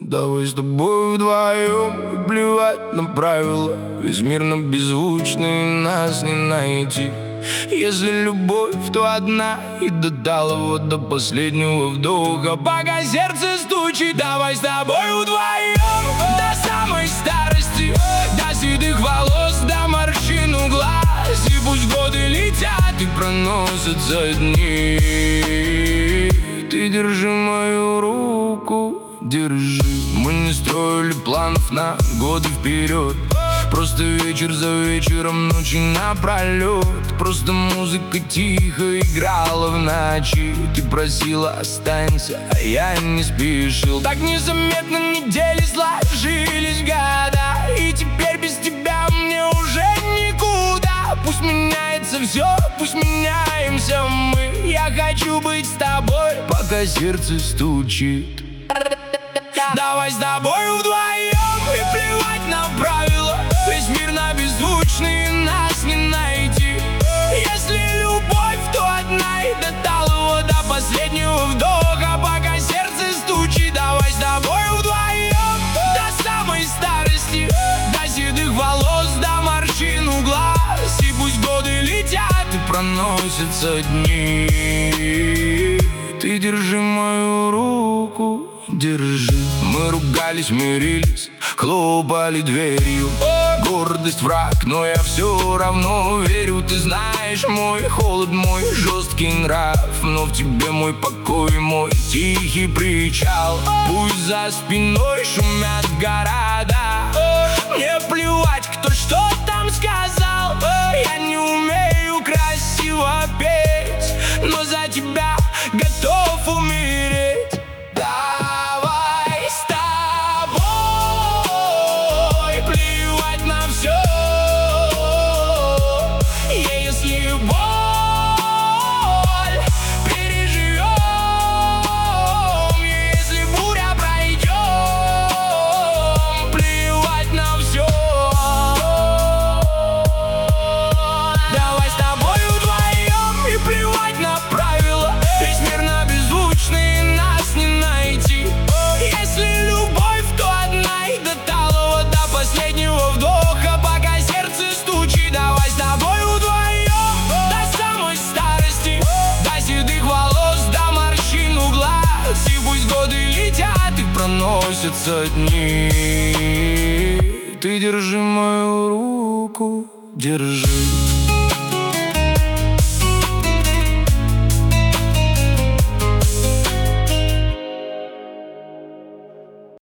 Давай с тобой вдвоем, и плевать на правила. Весь мир нам беззвучный, нас не найти. Если любовь, то одна, и до талого, до последнего вдоха, пока сердце стучит. Давай с тобой вдвоем, до самой старости, до седых волос, до морщин у глаз. И пусть годы летят и проносятся дни, ты держи мою руку, держи. Мы не строили планов на годы вперед, просто вечер за вечером, ночи напролет. Просто музыка тихо играла в ночи. Ты просила останься, а я не спешил. Так незаметно недели сложились года, и теперь без тебя мне уже никуда. Пусть меняется все, пусть меняемся мы. Я хочу быть с тобой, пока сердце стучит. Давай с тобой вдвоем, и плевать на правила. Весь мир на беззвучный, нас не найти. Если любовь, то одна, и до талого, до последнего вдоха, пока сердце стучит. Давай с тобой вдвоем, до самой старости, до седых волос, до морщин у глаз. И пусть годы летят и проносятся дни, ты держи мою руку, держи. Мы ругались, мирились, хлопали дверью. Гордость враг, но я все равно верю. Ты знаешь мой холод, мой жесткий нрав, но в тебе мой покой, мой тихий причал. Пусть за спиной шумят города, мне плевать, кто что там сказал. Я не умею красиво петь, но за тебя готов умереть. Проносятся дни, ты держи мою руку, держи.